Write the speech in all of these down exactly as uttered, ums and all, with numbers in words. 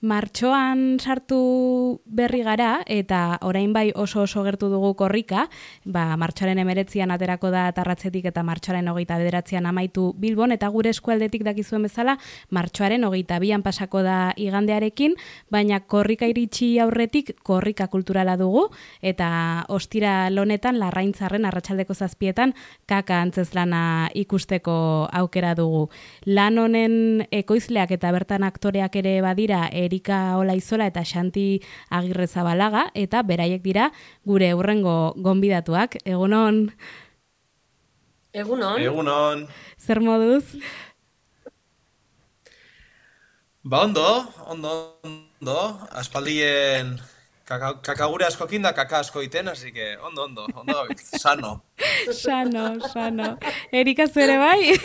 martxoan sartu berri gara, eta orain bai oso oso gertu dugu korrika, ba, martxoaren emeretzian aterako da Tarratzetik eta martxoaren hogeita bederatzian amaitu Bilbon, eta gure eskualdetik dakizuen bezala, martxoaren hogeita bian pasako da igandearekin, baina korrika iritsi aurretik korrika kulturala dugu, eta ostira lonetan Larraintzarren arratsaldeko zazpietan kaka antzezlana ikusteko aukera dugu. Lan honen ekoizleak eta bertan aktoreak ere badira Erika Olaizola eta Xanti Agirrezabalaga, eta beraiek dira gure hurrengo gonbidatuak. Egunon? Egunon? Egunon. Zer moduz? Ba ondo, ondo, ondo. Aspaldien kaka, kaka gure askokin da kaka asko iten, así que ondo, ondo, ondo gabiltz, sano. Sano, sano. Erika zure bai?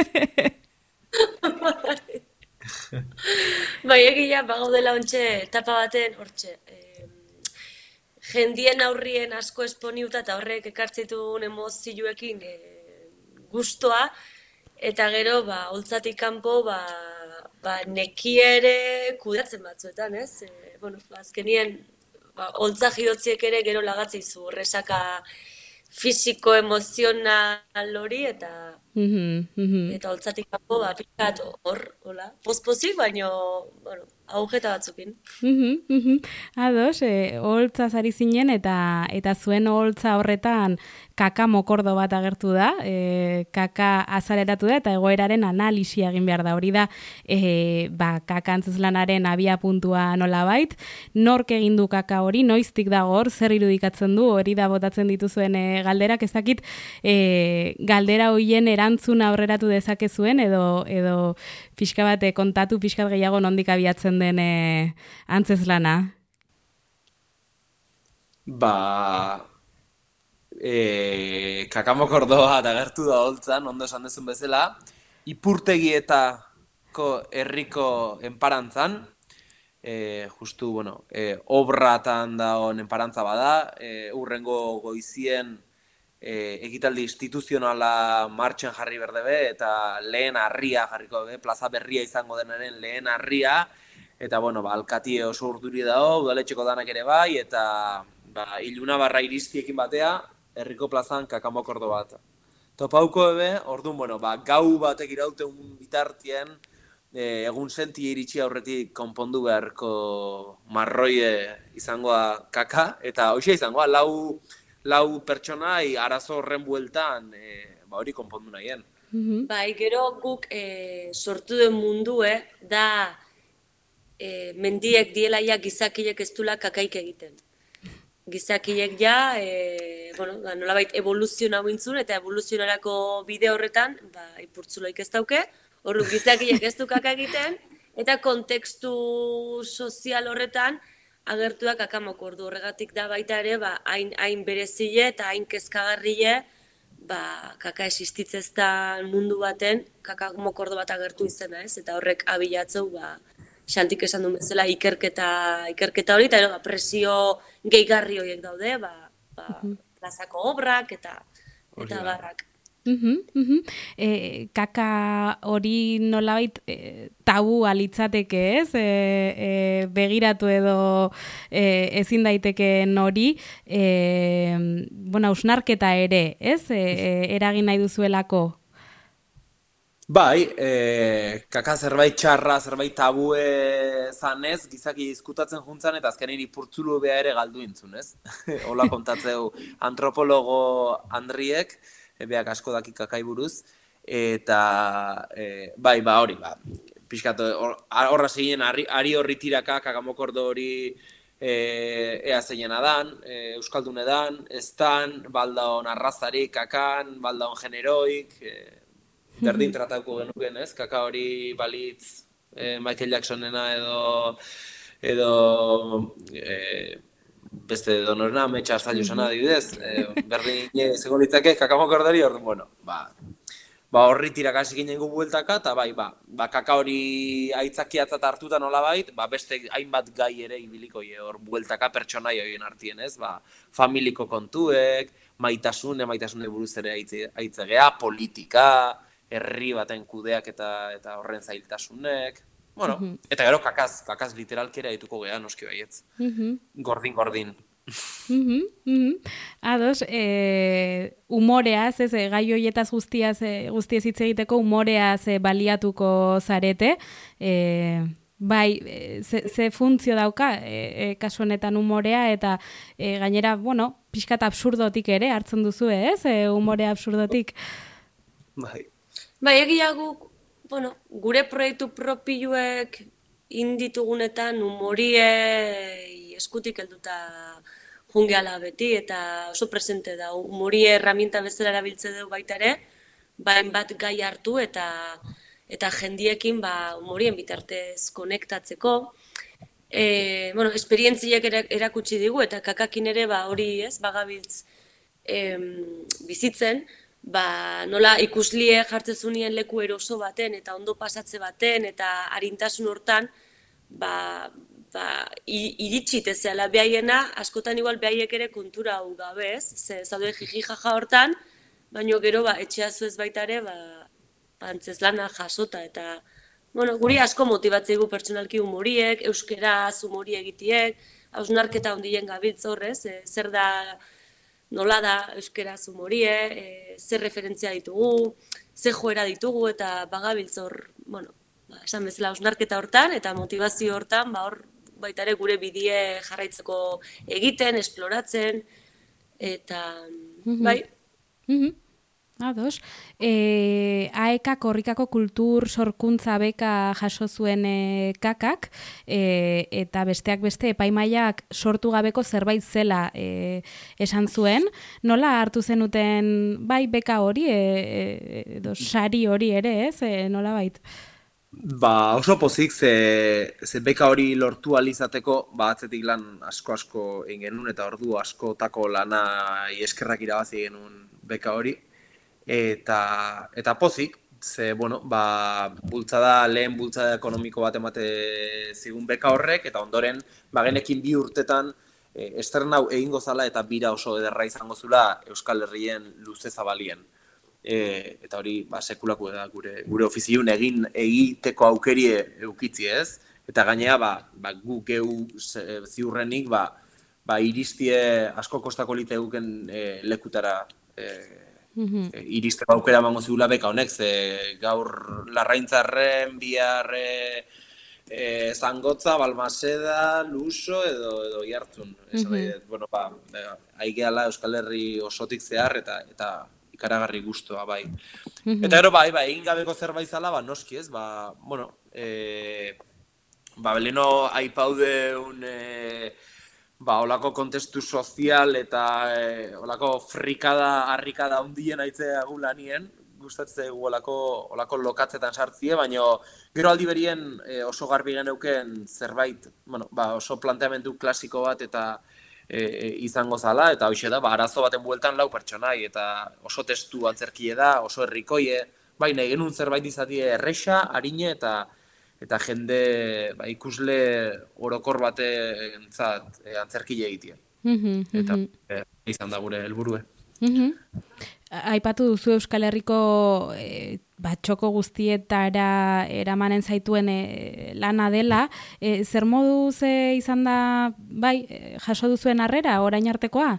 Bai, egia bagaudela ontxe etapa baten, hortxe, eh, jendien aurrien asko esponiuta eta horrek ekartzitun emozioekin eh, gustoa, eta gero, ba, holtzatik kanpo, ba, ba, nekiere kudatzen batzuetan, ez? E, bueno, azkenien, ba, holtza jihotziek ere gero lagatzizu, resaka fisiko, emozional hori, eta Mhm, mhm. eta holtzatik kanpo, ba, pixkat hor, hola, pozpozik, baino, bueno, agujeta batzukin. Mhm, mhm. Ados, eh, oholtzaz ari zinen eta eta zuen oholtza horretan kaka mokordo bat agertu da, eh, kaka azaleratu da eta egoeraren analisia egin behar da. Hori da, eh, ba, kaka antzezlanaren abia puntua nolabait, nork egin du kaka hori, noiztik dago hor, zer irudikatzen du, hori da botatzen dituzuen eh, galderak, ez dakit eh, galdera hoien erantzun aurreratu dezakezuen edo edo pixka bat eh, kontatu pixkat gehiago nondik abiatzen den eh, antzezlana. Ba, e, kakamokordoa agertu da holtzan, ondo esan dezun bezala, Ipurtegietako herriko enparantzan, e, justu, bueno, e, obratan daon enparantza bada, e, urrengo goizien e, ekitaldi instituzionala martxan jarri berdebe, eta lehen harria jarriko be, plaza berria izango denaren lehen harria, eta, bueno, ba, alkatie oso urduri dago, udaletxeko danak ere bai, eta ba, iluna barra iristiekin batea, herriko plazan kakamokordo bat. Topauko ebe, orduan, bueno, ba, gau batek irauten bitartien, e, egun senti iritsi aurretik konpondu beharko marroie izangoa kaka, eta hoxe izangoa, lau, lau pertsonai arazo horren bueltan, e, ba, hori konpondu nahien. Mhm. Bai, gero guk eh, sortu den mundue da eh, mendiek dielaia gizakiek ez dula kakaik egiten. Gizakiek ja, e, bueno, ba, nolabait evoluziona bintzun, eta evoluzionarako bide horretan, ba, ipurtzuloik ez dauke, horru gizakiek ez du kaka egiten, eta kontekstu sozial horretan agertu da kakamokordu. Horregatik da baita ere, ba, hain, hain berezile eta hain kezkagarrile, ba, kaka existitzeztan mundu baten, kakamokordo bat agertu izena, ez? Eta horrek abilatzeu, ba, Xantik esan duen bezala ikerketa, ikerketa hori, eta ba, presio gehigarri horiek daude, ba, ba, plazako obrak eta eta barrak. Mhm, mhm. Eh, kaka hori nolabait eh, tabu alitzateke, ez? Eh, eh, begiratu edo eh, ezin daitekeen hori, eh, bueno, hausnarketa ere, ez? Eh, eh, eragin nahi duzuelako. Bai, e, kaka zerbait txarra, zerbait tabue zanez, gizaki diskutatzen juntzan, eta azkenean ipurtzulu beha ere galdu intzun, ez? Hola kontatzeu antropologo Andriek, e, beak asko daki kakai buruz, eta e, bai, ba hori, ba, pixkat, horra zeinen, ari horri tiraka, kakamokordo hori e, ea zeinen adan, e, euskaldun edan, ez dan, baldaon arrazarik kakan, baldaon generoik, e, berdin tratauko genuken, ez? Kaka hori balitz eh, Michael Jacksonena edo edo eh, beste donorena, metxa hartzailu zena adibidez, eh, berdin izango litzake kakamokordari, orduan, bueno, ba, ba horri tirakasik ginen gu bueltaka, eta bai, ba, ba kaka hori aitzakiatzat hartuta nolabait, ba beste hainbat gai ere ibiliko ie hor bueltaka pertsonai horien artien, ez? Ba, familiko kontuek, maitasune, maitasune buruz ere aitzegea, politika, herri baten kudeak eta eta horren zailtasunek. bueno, uh-huh. Eta gero kakaz, kakaz literalkera dituko geha, noski baietz. Uh-huh. Gordin, gordin. Mm-hmm, mm-hmm. Ados, e, umoreaz, ez, gai hoietaz guztiaz, e, guztiez hitz egiteko umoreaz e, baliatuko zarete, e, bai, e, ze, ze funtzio dauka, e, e, kasu honetan umorea, eta e, gainera, bueno, pixkat absurdotik ere hartzen duzu, ez, e, umore absurdotik. Bai. Bai, egia guk, bueno, gure proiektu propioek inditugunetan umorie eskutik helduta jungeala beti, eta oso presente da, umorie herramienta bezala erabiltze dugu baita ere, bain bat gai hartu eta eta jendiekin ba, umorien bitartez konektatzeko. E, bueno, esperientziek erakutsi digu, eta kakakin ere ba, hori ez, bagabiltz em, bizitzen, ba, nola ikuslie jartzezunien leku eroso baten, eta ondo pasatze baten, eta arintasun hortan, ba, ba, iritsit ez zela behaiena, askotan igual behaiek ere kontura hau gabe ez, ze zaude jiji jaja hortan, baino gero ba, etxea zuez baita ere, ba, antzeslana jasota, eta bueno, guri asko motibatzeigu pertsonalki umoriek, euskeraz umori egitiek, hausnarketa ondien gabiltz horrez, e, zer da, nola da euskeraz umorie, e, zer referentzia ditugu, zer joera ditugu, eta bagabiltz hor, bueno, ba, esan bezala hausnarketa hortan, eta motivazio hortan, ba, hor baita ere gure bidie jarraitzeko egiten, esploratzen, eta mm-hmm. bai. Mm-hmm. Ados. E, aeka korrikako kultur sorkuntza beka jaso zuen e, kakak, e, eta besteak beste epaimaiak sortu gabeko zerbait zela e, esan zuen. Nola hartu zenuten bai beka hori, e, e, edo sari hori ere, ez? E, nola bait? Ba, oso pozik, ze, ze beka hori lortu alizateko, ba, atzetik lan asko-asko egin genuen, eta ordu askotako lana eskerrak irabazi genuen beka hori. Eta, eta pozik, ze, bueno, ba, bultzada, lehen bultzada ekonomiko bat emate zigun beka horrek, eta ondoren, ba, genekin bi urtetan, e, esternau egingo zala eta bira oso ederra izango zula Euskal Herrien luze zabalien. E, eta hori, ba, sekulako da gure, gure ofiziun egin egiteko aukerie eukitzi ez, eta gainea, ba, ba, gu geu ziurrenik, ba, ba, iristie asko kostako lite guken e, lekutara e, Mm-hmm. E, iristeko aukera emango zigula beka honek, ze gaur Larraintzarren, bihar e, e, Zangotza, Balmaseda, Luso edo edo Oiartzun. Mm-hmm. Bueno, ba, aigeala Euskal Herri osotik zehar eta eta ikaragarri gustoa bai. Mm-hmm. Eta gero bai, bai, egin gabeko zerbait zala, ba noski, ez? Ba, bueno, eh ba beleno aipaude un eh ba, olako kontestu sozial eta e, olako frikada, harrikada hundien aitzea gulanien, gustatzen olako, olako lokatzetan sartzie, baina gero aldi berien e, oso garbi geneuken zerbait, bueno, ba, oso planteamendu klasiko bat eta e, e, izango zala, eta hoxe da, ba, arazo baten bueltan lau pertsonai, eta oso testu antzerkie da, oso herrikoie, baina genuen zerbait izatie erresa, harine eta eta jende ba, ikusle orokor batentzat e, antzerkile egitea. Mm-hmm, eta e, izan da gure helburue. Mm-hmm. Aipatu duzu Euskal Herriko e, batxoko guztietara eramanen zaituen e, lana dela. E, zer moduz e, izan da, bai, jaso duzuen harrera, orain artekoa?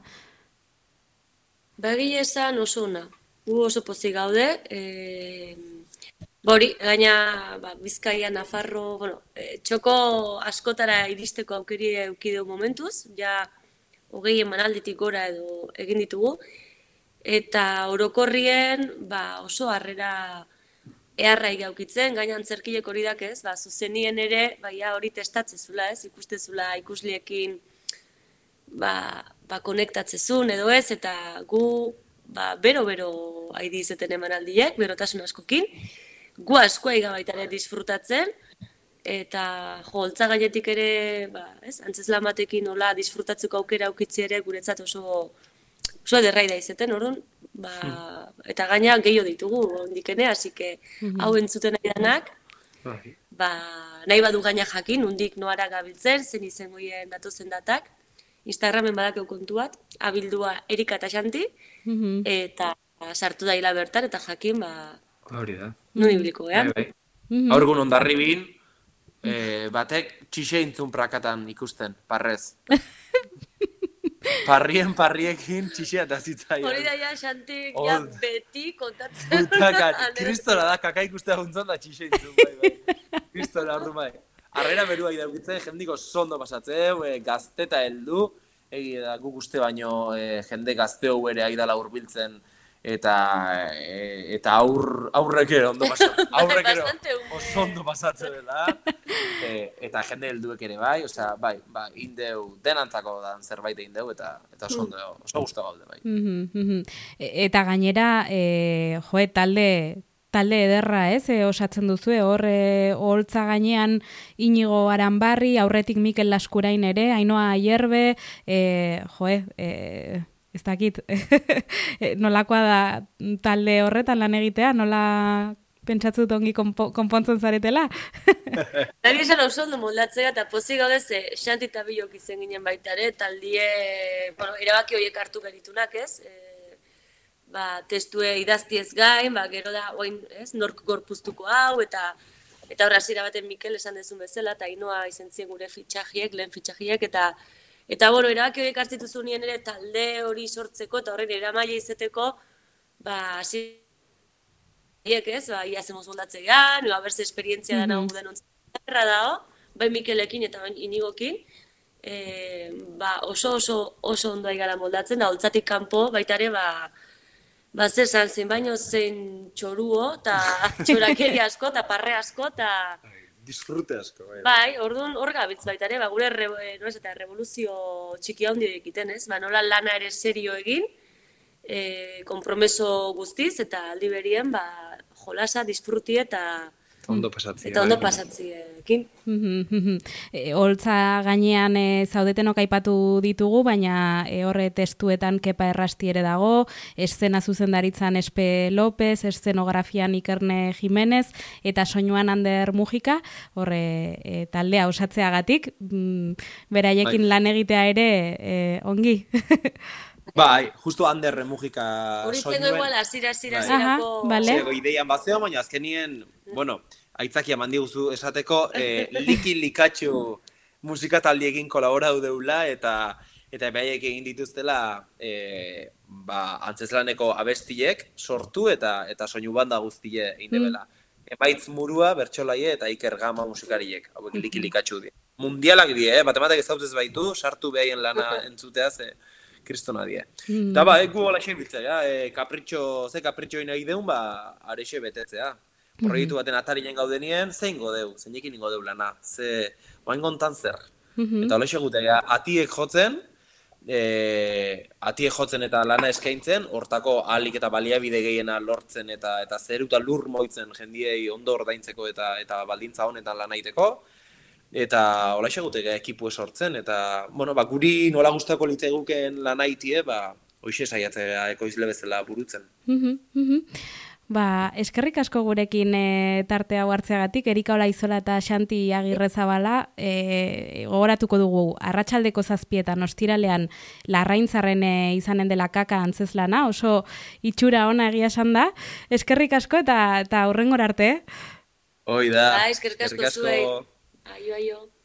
Begi esan oso ona. Gu oso pozik gaude, e... Bori, gaina ba, Bizkaia, Nafarro, bueno, e, txoko askotara iristeko aukeri eukideu momentuz, ja hogei emanalditik gora edo egin ditugu, eta orokorrien ba, oso harrera eharra egaukitzen, gaina antzerkilek hori dakez, ba, zuzenien ere baia hori testatzezula, ez, ikustezula ikusliekin ba, ba, konektatzezun edo ez, eta gu ba, bero-bero haidi izeten emanaldiek, berotasun askokin, gu askoa igabaita ere disfrutatzen, eta jo, holtza gainetik ere, ba, ez, antzeslan batekin nola disfrutatzeko aukera aukitzi ere guretzat oso oso ederra da izeten, orduan, ba, eta gaina gehiago ditugu ondikene, hasi que hau entzuten nahi danak, ba, nahi badu gaina jakin, undik noara gabiltzen, zen izangoien datozen datak, Instagramen badakeu kontu bat, abildua Erika eta Xanti, eta sartu daila bertan, eta jakin, ba, hori da. Non ibliko, eh? Bai, bai. Aurgun ondarribin, e, batek txixe intzun prakatan ikusten, parrez. Parrien parriekin txixea eta zitzaian. Hori da ja, Xantik, ja, beti kontatzen. Butaka, kristora da, kaka ikustea guntzon da txixe intzun, bai, bai. Kristora, ordu bai. Arrera berua idagutzen, jendiko sondo pasatzeu, e, gazteta heldu, egi da guk uste baino e, jende gazteo bere aidala hurbiltzen eta e, eta aur, aurrek ere ondo pasatzen. Aurrek ere oso ondo pasatzen dela. E, eta jende helduek ere bai, osea, bai, bai, indeu, denantzako dan zerbait egin deu, eta, eta oso ondo, oso guztu gaude, bai. Eta gainera, e, joe, talde, talde ederra, ez, e, osatzen duzu, hor, e, holtza gainean Inigo Aranbarri, aurretik Mikel Laskurain ere, Ainhoa Ayerbe, e, joe, e, ez dakit, nolakoa da talde horretan lan egitea, nola pentsatzu dut ongi konpo, konpontzen zaretela? Nari esan oso ondo moldatzea, eta pozik gaude ze Xanti eta Bilok izen ginen baita ere, taldie, bueno, erabaki horiek hartu geritunak, ez? E, ba, testue idaztiez gain, ba, gero da, oain, ez, nork gorpuztuko hau, eta eta horra zira baten Mikel esan dezun bezala, eta Ainhoa izen zien gure fitxajiek, lehen fitxajiek, eta Eta, bueno, erabaki horiek hartzitu zunien ere talde hori sortzeko eta horren eramaile izeteko, ba, hasiek ez, ba, ia zemoz moldatzean, ba, berze esperientzia dana hongu denontzen erra dao, bai Mikelekin eta bai Inigokin, e, ba, oso oso oso ondo aigala moldatzen, da, holtzatik kanpo, baita ere, ba, ba, zer zan zen baino zein txoruo, eta txorakeri asko, eta parre asko, eta disfrute asko. Bai, bai orduan hor gabitz baita ere, ba, gure re, no ez, eta revoluzio txiki handi egiten, ez? Ba, nola lana ere serio egin, e, kompromeso guztiz, eta aldi berien, ba, jolasa, disfruti eta ondo pasatzi. Eta ondo pasatziekin. Holtza gainean e, zaudetenok aipatu ditugu, baina e, horre testuetan Kepa Errasti ere dago, eszena zuzendaritzan Espe López, eszenografian Ikerne Jimenez, eta soinuan Ander Mujika, horre e, taldea osatzeagatik, mm, beraiekin bai. Lan egitea ere e, ongi. Bai, justu Ander Mujika hori zengo igual, azira, azira, bai. azirako... Vale. Zego ideian bazeo, baina azkenien, bueno, aitzakia mandi guzu esateko, eh, liki likatxu musika taldiekin kolaboratu deula, eta eta behaiek egin dituztela eh, ba, antzeslaneko abestiek sortu eta eta soinu banda guztie egin debela. Mm. Emaitz Murua, Bertsolaie eta Iker Gama musikariek, hauek liki likatxu die. Mundialak die, eh? Matematak ezautez baitu, sartu behaien lana entzutea, ze kristona die. Mm. Eta ba, egu hola xebitzea, ja? e, kapritxo, ze kapritxo nahi deun, ba, arexe betetzea. Proiektu baten atarinen gaudenien, zein godeu, zeinekin ingo deu lana, ze, oain gontan zer. Mm-hmm. Eta hola xegutea, ja, atiek jotzen, e, atiek jotzen eta lana eskaintzen, hortako ahalik eta baliabide gehiena lortzen eta eta zeruta lur moitzen jendiei ondo ordaintzeko eta eta baldintza honetan lan egiteko. Eta hola xegutega ekipu sortzen, eta, bueno, ba, guri nola gustako litzeguken lan haitie, ba, hoxe saiatzea ekoizle bezala burutzen. Ba, eskerrik asko gurekin e, tarte hau hartzeagatik, Erika Olaizola eta Xanti Agirrezabala, e, gogoratuko dugu, arratsaldeko zazpietan, ostiralean, Larraintzarren e, izanen dela kaka antzeslana, oso itxura ona egia esan da. Eskerrik asko eta eta hurrengora arte. Hoi da. Ba, eskerrik asko zuei. Aio, aio.